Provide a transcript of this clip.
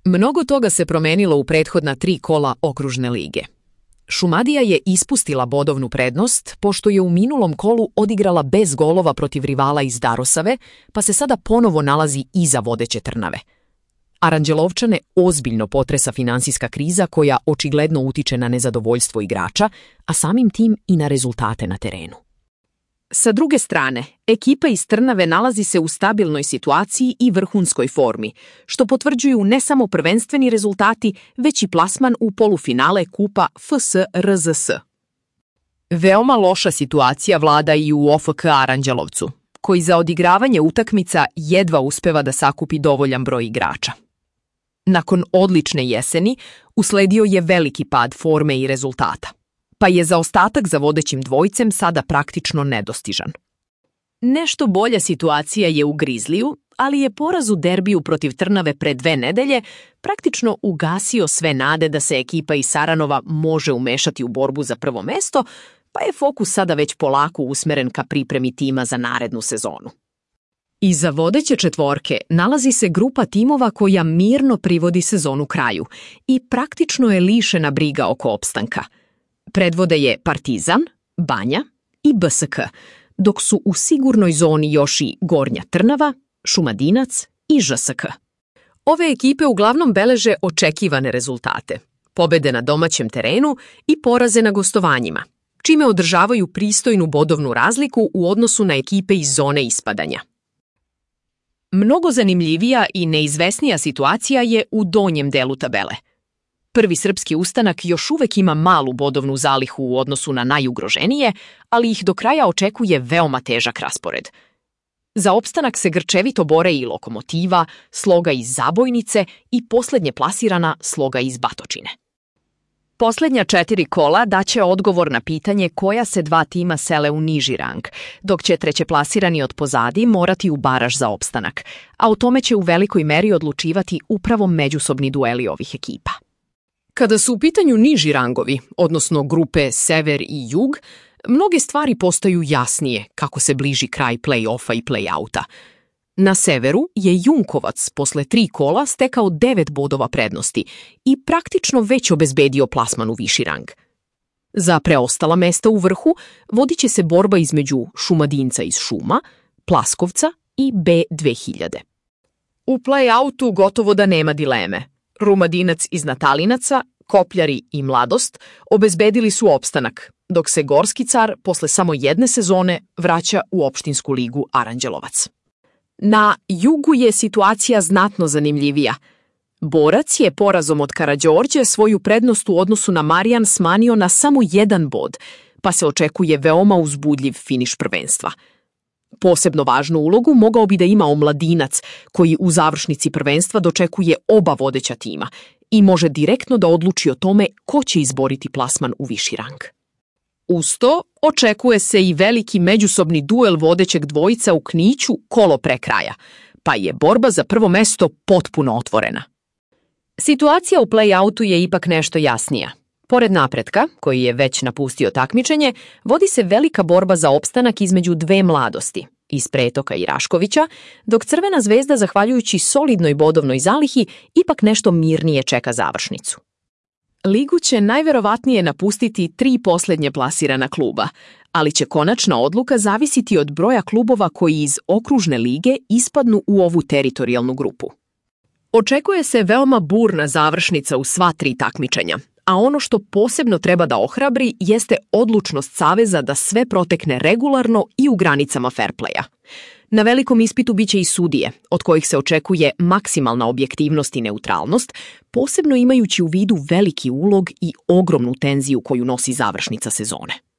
Mnogo toga se promenilo u prethodna 3 kola okružne lige. Šumadija je ispustila bodovnu prednost, pošto je u minulom kolu odigrala bez golova protiv rivala iz Darosave, pa se sada ponovo nalazi iza vodeće Trnave. Aranđelovčane ozbiljno potresa finansijska kriza koja očigledno utiče na nezadovoljstvo igrača, a samim tim i na rezultate na terenu. Sa druge strane, ekipa iz Trnave nalazi se u stabilnoj situaciji i vrhunskoj formi, što potvrđuju ne samo prvenstveni rezultati, već i plasman u polufinale kupa FSRZS. Veoma loša situacija vlada i u OFK Aranđelovcu, koji za odigravanje utakmica jedva uspeva da sakupi dovoljan broj igrača. Nakon odlične jeseni, usledio je veliki pad forme i rezultata, pa je zaostatak za vodećim dvojcem sada praktično nedostižan. Nešto bolja situacija je u Grizliju, ali je poraz u derbiju protiv Trnave pre 2 nedelje praktično ugasio sve nade da se ekipa iz Saranova može umešati u borbu za prvo mesto, pa je fokus sada već polako usmeren ka pripremi tima za narednu sezonu. Iza vodeće četvorke nalazi se grupa timova koja mirno privodi sezonu kraju i praktično je lišena briga oko opstanka. Predvode je Partizan, Banja i BSK, dok su u sigurnoj zoni još i Gornja Trnava, Šumadinac i ŽSK. Ove ekipe uglavnom beleže očekivane rezultate, pobede na domaćem terenu i poraze na gostovanjima, čime održavaju pristojnu bodovnu razliku u odnosu na ekipe iz zone ispadanja. Mnogo zanimljivija i neizvesnija situacija je u donjem delu tabele. Prvi srpski ustanak još uvek ima malu bodovnu zalihu u odnosu na najugroženije, ali ih do kraja očekuje veoma težak raspored. Za opstanak se grčevito bore i Lokomotiva, Sloga iz Zabojnice i poslednje plasirana Sloga iz Batočine. Poslednja 4 kola daće odgovor na pitanje koja se 2 tima sele u niži rang, dok će trećeplasirani od pozadi morati u baraž za opstanak, a o tome će u velikoj meri odlučivati upravo međusobni dueli ovih ekipa. Kada su u pitanju niži rangovi, odnosno grupe Sever i Jug, mnoge stvari postaju jasnije kako se bliži kraj play-offa i play-outa. Na Severu je Junkovac posle 3 kola stekao 9 bodova prednosti i praktično već obezbedio plasman u viši rang. Za preostala mesta u vrhu vodit će se borba između Šumadinca iz Šuma, Plaskovca i B2000. U play-outu gotovo da nema dileme. Rumadinac iz Natalinaca, Kopljari i Mladost obezbedili su opstanak, dok se Gorski car posle samo 1 sezone vraća u opštinsku ligu Aranđelovac. Na Jugu je situacija znatno zanimljivija. Borac je porazom od Karađorđe svoju prednost u odnosu na Marijan smanjio na samo 1 bod, pa se očekuje veoma uzbudljiv finiš prvenstva. Posebno važnu ulogu mogao bi da ima Omladinac, koji u završnici prvenstva dočekuje oba vodeća tima i može direktno da odluči o tome ko će izboriti plasman u viši rang. Uz to, očekuje se i veliki međusobni duel vodećeg dvojica u Kniću kolo pre kraja, pa je borba za prvo mesto potpuno otvorena. Situacija u play-outu je ipak nešto jasnija. Pored Napretka, koji je već napustio takmičenje, vodi se velika borba za opstanak između 2 Mladosti, iz Pretoka i Raškovića, dok Crvena zvezda, zahvaljujući solidnoj bodovnoj zalihi, ipak nešto mirnije čeka završnicu. Ligu će najverovatnije napustiti 3 poslednje plasirana kluba, ali će konačna odluka zavisiti od broja klubova koji iz okružne lige ispadnu u ovu teritorijalnu grupu. Očekuje se veoma burna završnica u sva 3 takmičenja, a ono što posebno treba da ohrabri jeste odlučnost Saveza da sve protekne regularno i u granicama fair playa. Na velikom ispitu biće i sudije, od kojih se očekuje maksimalna objektivnost i neutralnost, posebno imajući u vidu veliki ulog i ogromnu tenziju koju nosi završnica sezone.